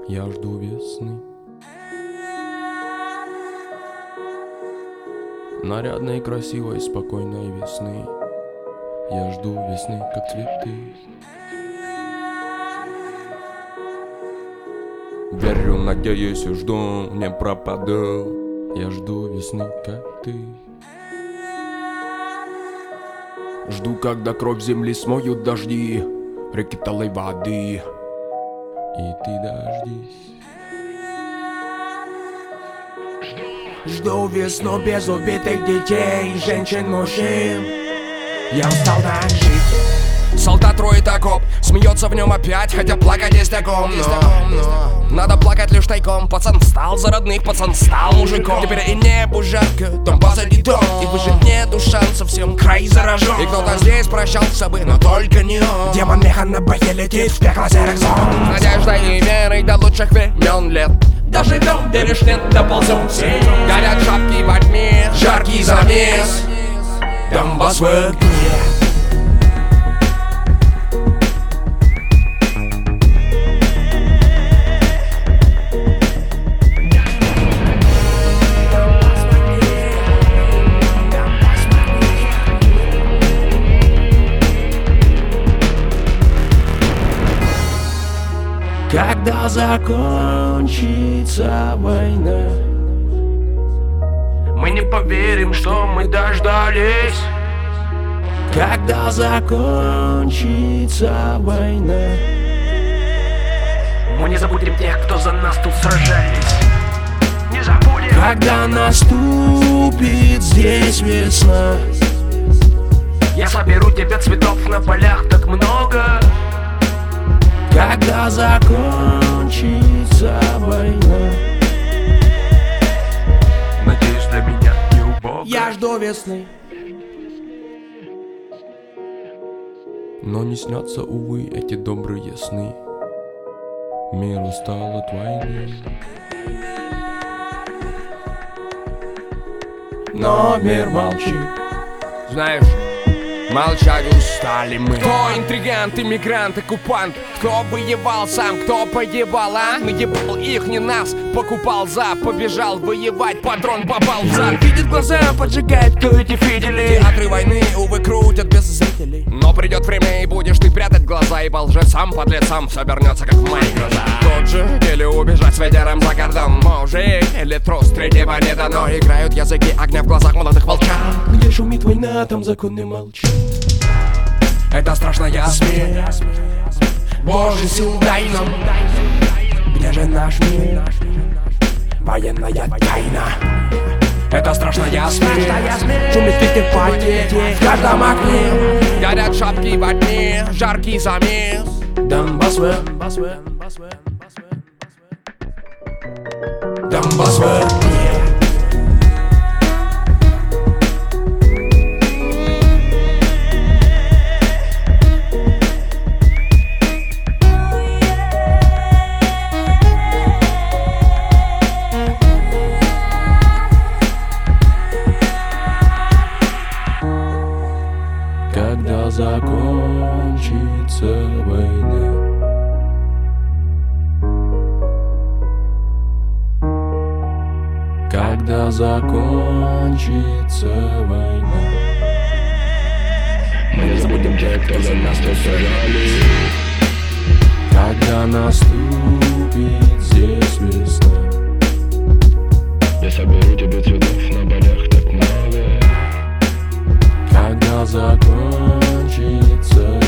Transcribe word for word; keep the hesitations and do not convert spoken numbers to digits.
Я жду весны, нарядной, красивой, спокойной весны. Я жду весны, как цветы. Верю, надеюсь и жду, не пропаду. Я жду весны, как ты. Жду, когда кровь земли смоют дожди, реки талой воды. И ты дождись. Жду весну без убитых детей, женщин, мужчин. Я устал так жить. Солдат роет окоп, смеется в нем опять, хотя плакать есть о ком, но, но надо плакать лишь тайком. Пацан встал за родных, пацан стал мужиком. Теперь и небу жарко, дом позади дом, и выжить нету шансов, всем край заражен. И кто-то здесь прощался бы, но только не он. Демон меха на бое летит в пекло серых зон. Надеждой и верой до лучших времен лет доживем, веришь, нет, доползем все. Горят шапки во тьме, жаркий замес, Донбасс в огне. Когда закончится война, мы не поверим, что мы дождались. Когда закончится война, мы не забудем тех, кто за нас тут сражались. Не забудем. Когда наступит здесь весна, я соберу тебе цветов на полях так много. Когда закончится война, надеюсь, для меня не убого. Я жду весны. Но не снятся, увы, эти добрые сны. Мир устал от войны. Но мир молчит. Знаешь, молчать устали мы. Кто интригант, иммигрант, оккупант? Кто воевал сам, кто погибал, а? Наебал их, не нас, покупал за. Побежал воевать, патрон попал в зад. Видит глаза, поджигает, кто эти фидели. Театры войны, увы, крутят без зрителей. Но придет время и будешь ты прятать глаза, ибо лжецам, подлецам все обернется как в моих глазах. Тот же или убежать с ветером за кордон. Мужик или трус, третьего не дано. Играют языки огня в глазах молодых волчат. Где шумит война, там законы молчат. Это страшная смерть, Божий сил дай нам. Где же наш мир? Военная тайна. Это страшная смерть, Шумит ветер в пакете, в каждом окне. горят шапки во тьме, жаркий замес. Донбасс в Донбасс в огне. Когда закончится война, когда закончится война, Мы не забудем тех, кто за нас тут сражались. когда наступит здесь весна, Я соберу тебе цветов на полях так много. когда закончится